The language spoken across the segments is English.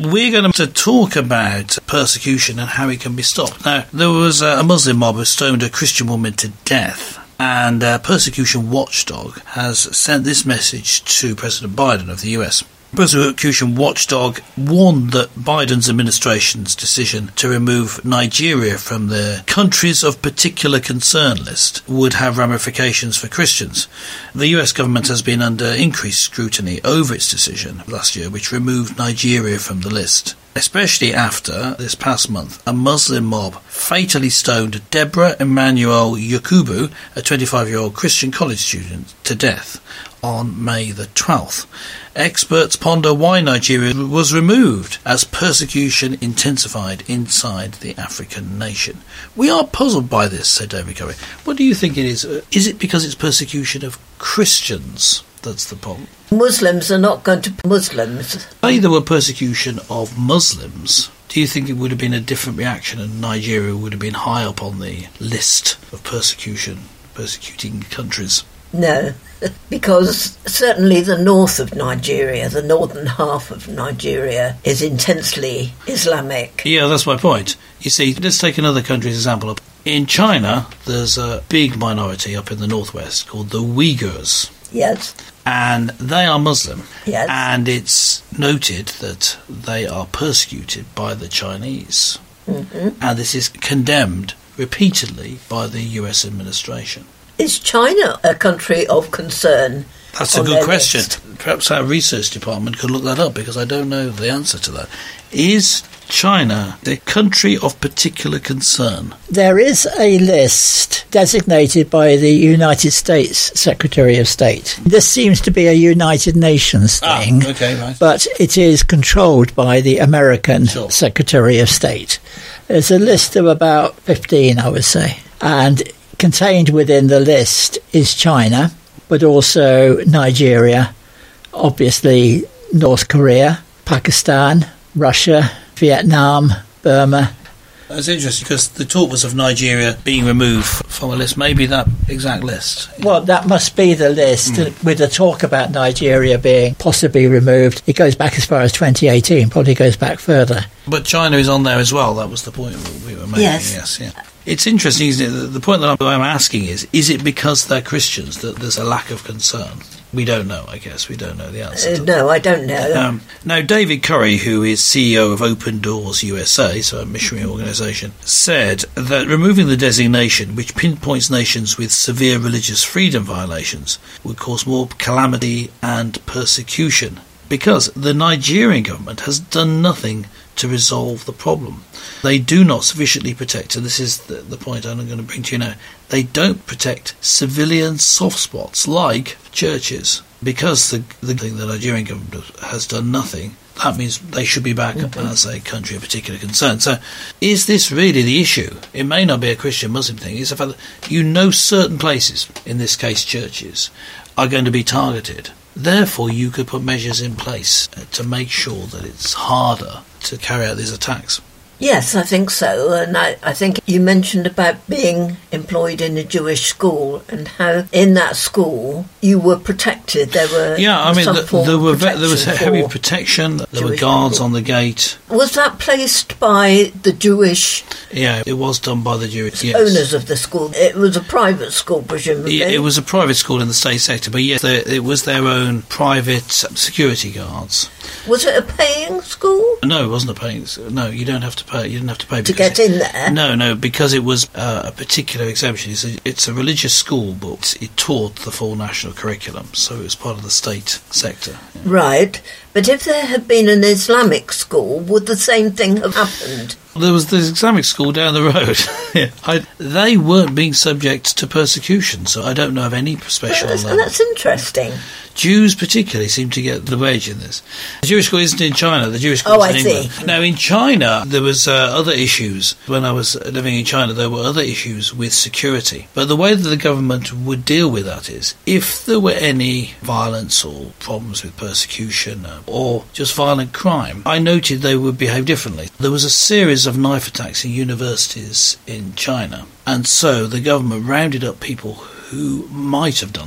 We're going to talk about persecution and how it can be stopped. Now, there was a Muslim mob who stoned a Christian woman to death, and Persecution Watchdog has sent this message to President Biden of the US. Persecution Watchdog warned that Biden's administration's decision to remove Nigeria from the countries of particular concern list would have ramifications for Christians. The US government has been under increased scrutiny over its decision last year, which removed Nigeria from the list, especially after, this past month, a Muslim mob fatally stoned Deborah Emmanuel Yakubu, a 25-year-old Christian college student, to death on May the 12th. Experts ponder why Nigeria was removed as persecution intensified inside the African nation. We are puzzled by this, said David Curry. What do you think it is? Is it because it's persecution of Christians that's the problem? Muslims are not going to Muslims. If there were persecution of Muslims, do you think it would have been a different reaction and Nigeria would have been high up on the list of persecuting countries? No, because certainly the north of Nigeria, the northern half of Nigeria, is intensely Islamic. Yeah, that's my point. You see, let's take another country's example. In China, there's a big minority up in the northwest called the Uyghurs. Yes. And they are Muslim. Yes. And it's noted that they are persecuted by the Chinese. Mm-hmm. And this is condemned repeatedly by the US administration. Is China a country of concern? That's a good question. Perhaps our research department could look that up, because I don't know the answer to that. Is China a country of particular concern? There is a list designated by the United States Secretary of State. This seems to be a United Nations thing, okay, right. But it is controlled by the American Secretary of State. There's a list of about 15, I would say, and contained within the list is China, but also Nigeria, obviously North Korea, Pakistan, Russia, Vietnam, Burma. That's interesting, because the talk was of Nigeria being removed from a list. Maybe that exact list. Well, that must be the list, with the talk about Nigeria being possibly removed. It goes back as far as 2018, probably goes back further. But China is on there as well. That was the point we were making. Yes. Yeah. It's interesting, isn't it? The point that I'm asking is it because they're Christians that there's a lack of concern? We don't know, I guess. We don't know the answer to that. No, I don't know. Now, David Curry, who is CEO of Open Doors USA, so a missionary organisation, said that removing the designation, which pinpoints nations with severe religious freedom violations, would cause more calamity and persecution, because the Nigerian government has done nothing to resolve the problem. They do not sufficiently protect, and this is the point I'm going to bring to you now, they don't protect civilian soft spots like churches. Because the Nigerian government has done nothing, that means they should be back as a country of particular concern. So is this really the issue? It may not be a Christian-Muslim thing. It's the fact that certain places, in this case churches, are going to be targeted. Therefore, you could put measures in place to make sure that it's harder to carry out these attacks. Yes, I think so. And I think you mentioned about being employed in a Jewish school and how in that school you were protected. There were there was heavy protection. There were guards on the gate. Was that placed by the Jewish? Yeah, it was done by the Jewish owners of the school. It was a private school, presumably. Yeah, it was a private school in the state sector, but yes, it was their own private security guards. Was it a paying school? No, it wasn't a paying school. No, you don't have to pay. You didn't have to pay to get in there. No, because it was a particular exemption. It's a religious school, but it taught the full national curriculum, so it was part of the state sector. Yeah. Right, but if there had been an Islamic school, would the same thing have happened? There was the Islamic school down the road. They weren't being subject to persecution, so I don't know of any special... That's interesting. Jews particularly seem to get the wage in this. The Jewish school isn't in China, the Jewish school is in England. See. Now, in China, there was other issues. When I was living in China, there were other issues with security. But the way that the government would deal with that is, if there were any violence or problems with persecution or just violent crime, I noted they would behave differently. There was a series of knife attacks in universities in China, and so the government rounded up people who might have done it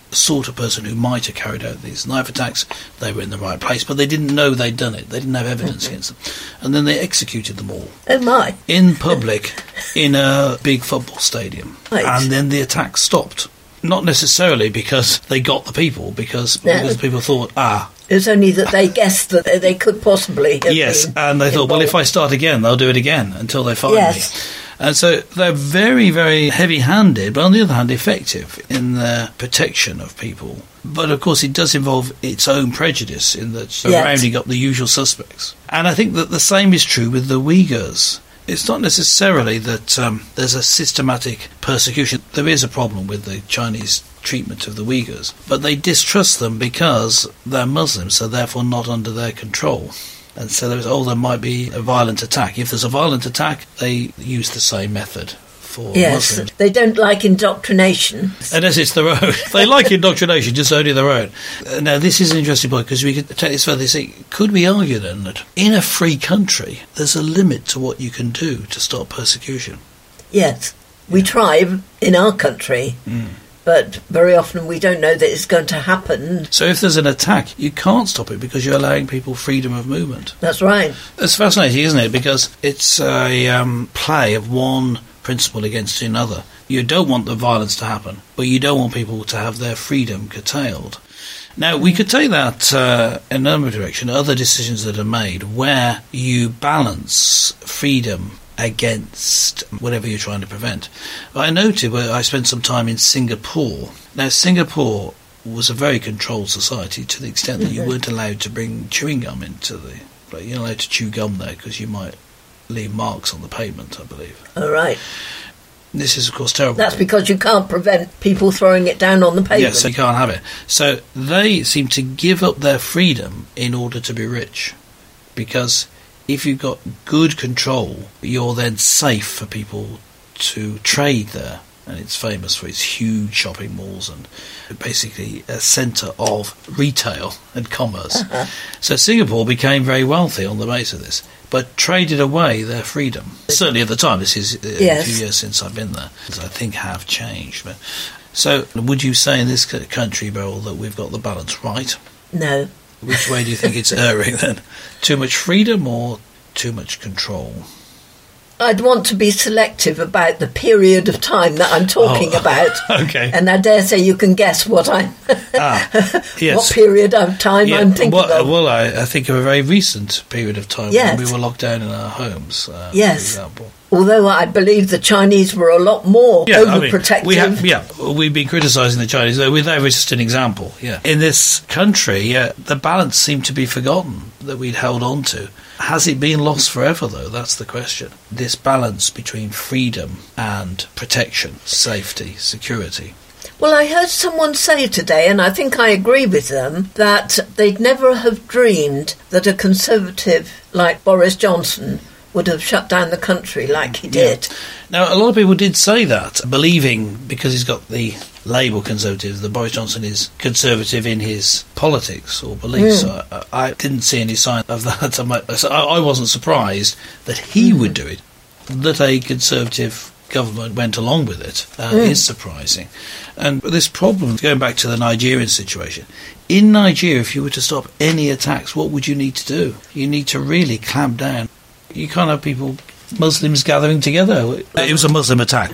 sort of person who might have carried out these knife attacks. They were in the right place, but they didn't know they'd done it. They didn't have evidence against them. And then they executed them all. Oh, my. In public, in a big football stadium. Right. And then the attack stopped. Not necessarily because they got the people, because people thought, it was only that they guessed that they could possibly have yes, been and they thought, well, if I start again, they'll do it again until they find me. And so they're very, very heavy-handed, but on the other hand, effective in their protection of people. But, of course, it does involve its own prejudice in that they're rounding up the usual suspects. And I think that the same is true with the Uyghurs. It's not necessarily that there's a systematic persecution. There is a problem with the Chinese treatment of the Uyghurs, but they distrust them because they're Muslims, so therefore not under their control. And so there might be a violent attack. If there's a violent attack, they use the same method for Muslims. They don't like indoctrination. Unless it's their own. They like indoctrination, just only their own. Now, this is an interesting point, because we could take this further. Could we argue then that in a free country, there's a limit to what you can do to stop persecution? Yes. We try in our country. But very often we don't know that it's going to happen. So if there's an attack, you can't stop it because you're allowing people freedom of movement. That's right. It's fascinating, isn't it? Because it's a play of one principle against another. You don't want the violence to happen, but you don't want people to have their freedom curtailed. Now, we could take that in another direction, other decisions that are made where you balance freedom against whatever you're trying to prevent. I noted where I spent some time in Singapore. Now, Singapore was a very controlled society to the extent that you weren't allowed to bring chewing gum into the... You're not allowed to chew gum there because you might leave marks on the pavement, I believe. All right. This is, of course, terrible. That's because you can't prevent people throwing it down on the pavement. Yes, you can't have it. So they seem to give up their freedom in order to be rich, because if you've got good control, you're then safe for people to trade there. And it's famous for its huge shopping malls and basically a centre of retail and commerce. So Singapore became very wealthy on the basis of this, but traded away their freedom. Certainly at the time, this is a few years since I've been there, I think have changed. But, so would you say in this country, Beryl, that we've got the balance right? No. Which way do you think it's erring then? Too much freedom or too much control? I'd want to be selective about the period of time that I'm talking about. Okay. And I dare say you can guess what yes. what period of time I'm thinking of. Well, I think of a very recent period of time when we were locked down in our homes, for example. Although I believe the Chinese were a lot more overprotective. We've been criticising the Chinese, though that was just an example. Yeah. In this country, the balance seemed to be forgotten that we'd held on to. Has it been lost forever, though? That's the question. This balance between freedom and protection, safety, security. Well, I heard someone say today, and I think I agree with them, that they'd never have dreamed that a Conservative like Boris Johnson would have shut down the country like he did. Now, a lot of people did say that, believing, because he's got the label Conservative, that Boris Johnson is conservative in his politics or beliefs. I didn't see any sign of that. So I wasn't surprised that he would do it. That a Conservative government went along with it is surprising. And this problem, going back to the Nigerian situation, in Nigeria, if you were to stop any attacks, what would you need to do? You need to really clamp down. You can't have Muslims gathering together. It was a Muslim attack.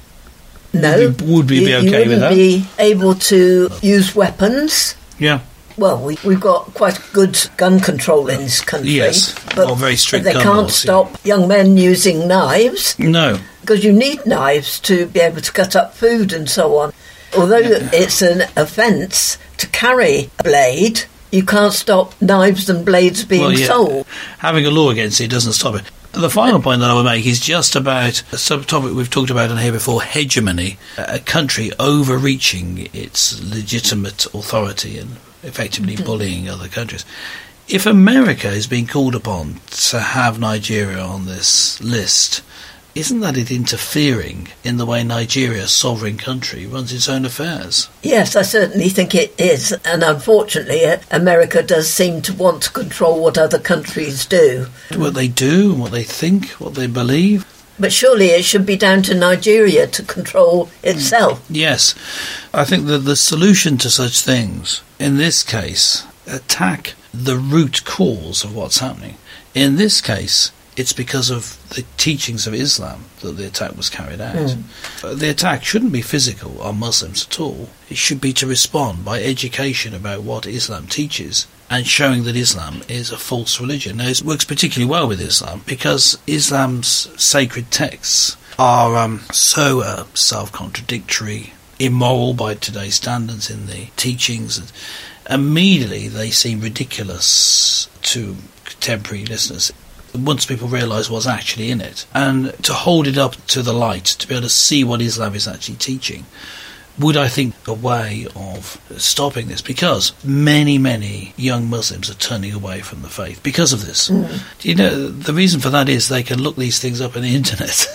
No. Would we be okay with that? You wouldn't be able to use weapons. Yeah. Well, we've got quite good gun control in this country. Yes, but very strict they gun can't laws, stop young men using knives. No. Because you need knives to be able to cut up food and so on. Although it's an offence to carry a blade, you can't stop knives and blades being sold. Having a law against it doesn't stop it. The final point that I would make is just about a subtopic we've talked about on here before, hegemony, a country overreaching its legitimate authority and effectively bullying other countries. If America is being called upon to have Nigeria on this list, isn't that it interfering in the way Nigeria, a sovereign country, runs its own affairs? Yes, I certainly think it is. And unfortunately, America does seem to want to control what other countries do. What they do, what they think, what they believe. But surely it should be down to Nigeria to control itself. Yes. I think that the solution to such things, in this case, attack the root cause of what's happening. In this case, it's because of the teachings of Islam that the attack was carried out. The attack shouldn't be physical on Muslims at all. It should be to respond by education about what Islam teaches and showing that Islam is a false religion. Now, it works particularly well with Islam because Islam's sacred texts are so self-contradictory, immoral by today's standards in the teachings, that immediately they seem ridiculous to contemporary listeners once people realise what's actually in it. And to hold it up to the light, to be able to see what Islam is actually teaching, would, I think, a way of stopping this, because many, many young Muslims are turning away from the faith because of this. You know, the reason for that is they can look these things up on the internet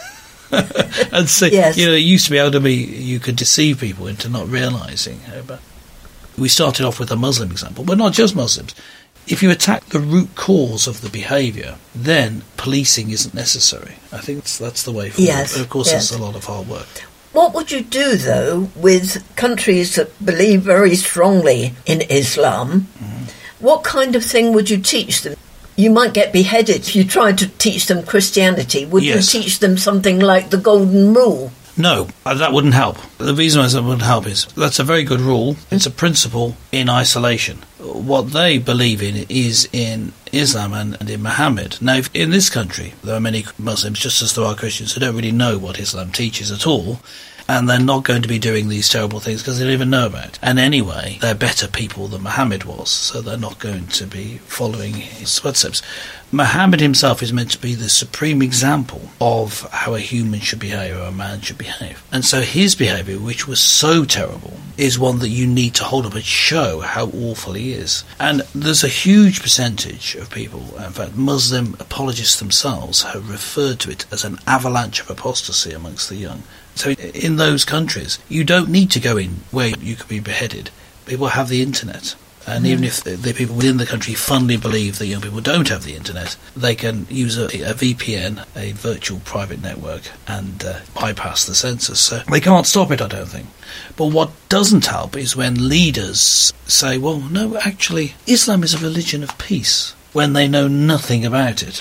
and see, you know, it used to be able to be, you could deceive people into not realising. But we started off with a Muslim example, but not just Muslims. If you attack the root cause of the behaviour, then policing isn't necessary. I think that's the way forward. But of course, it's a lot of hard work. What would you do, though, with countries that believe very strongly in Islam? What kind of thing would you teach them? You might get beheaded if you tried to teach them Christianity. Would you teach them something like the Golden Rule? No, that wouldn't help. The reason why that wouldn't help is that's a very good rule. It's a principle in isolation. What they believe in is in Islam and in Muhammad. Now, in this country, there are many Muslims, just as there are Christians, who don't really know what Islam teaches at all, and they're not going to be doing these terrible things because they don't even know about it. And anyway, they're better people than Muhammad was, so they're not going to be following his footsteps. Muhammad himself is meant to be the supreme example of how a human should behave, or a man should behave. And so his behaviour, which was so terrible, is one that you need to hold up and show how awful he is. And there's a huge percentage of people, in fact Muslim apologists themselves, have referred to it as an avalanche of apostasy amongst the young. So in those countries, you don't need to go in where you could be beheaded. People have the internet. And even if the people within the country fondly believe that young people don't have the internet, they can use a VPN, a virtual private network, and bypass the censors. So they can't stop it, I don't think. But what doesn't help is when leaders say, well, no, actually, Islam is a religion of peace, when they know nothing about it.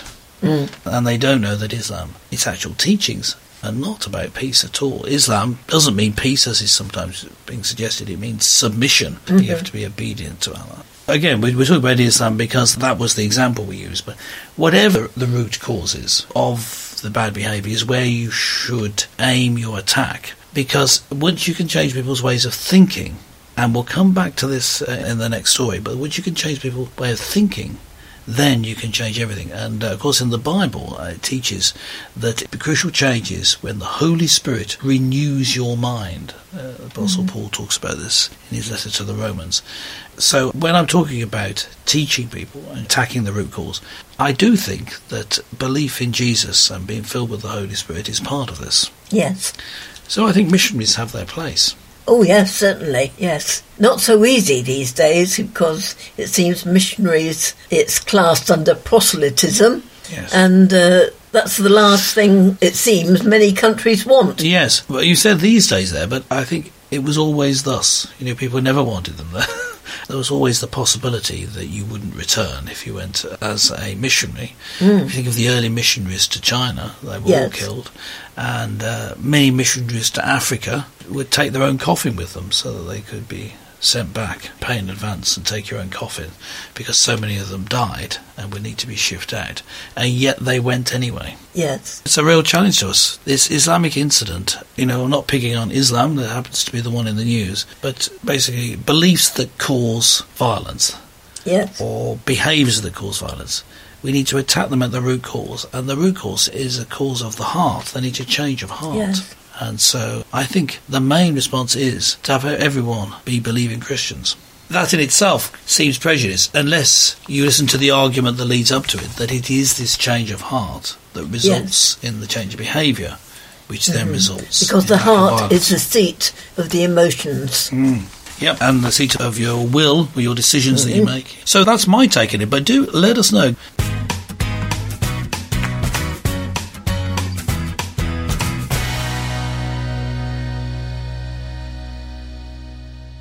And they don't know that Islam, its actual teachings, are not about peace at all. Islam doesn't mean peace, as is sometimes being suggested. It means submission. You have to be obedient to Allah. Again, we're talking about Islam because that was the example we used, but whatever the root causes of the bad behaviour is where you should aim your attack, because once you can change people's ways of thinking, and we'll come back to this in the next story, but once you can change people's way of thinking, then you can change everything. And of course in the Bible it teaches that the crucial change is when the Holy Spirit renews your mind. Apostle Paul talks about this in his letter to the Romans. So when I'm talking about teaching people and attacking the root cause, I do think that belief in Jesus and being filled with the Holy Spirit is part of this. Yes. So I think missionaries have their place. Oh, yes, certainly, yes. Not so easy these days, because it seems missionaries, it's classed under proselytism, and that's the last thing, it seems, many countries want. Yes, well, you said these days there, but I think it was always thus. You know, people never wanted them there. There was always the possibility that you wouldn't return if you went as a missionary. If you think of the early missionaries to China, they were all killed. And many missionaries to Africa would take their own coffin with them so that they could be sent back, pay in advance and take your own coffin, because so many of them died and would need to be shipped out. And yet they went anyway. Yes. It's a real challenge to us. This Islamic incident, you know, I'm not picking on Islam, that happens to be the one in the news, but basically beliefs that cause violence. Yes. Or behaviours that cause violence. We need to attack them at the root cause, and the root cause is a cause of the heart. They need a change of heart. Yes. And so I think the main response is to have everyone be believing Christians. That in itself seems prejudice, unless you listen to the argument that leads up to it, that it is this change of heart that results in the change of behaviour, which then results because in the heart violence. is the seat of the emotions. Yep, and the seat of your will, or your decisions that you make. So that's my take on it, but do let us know.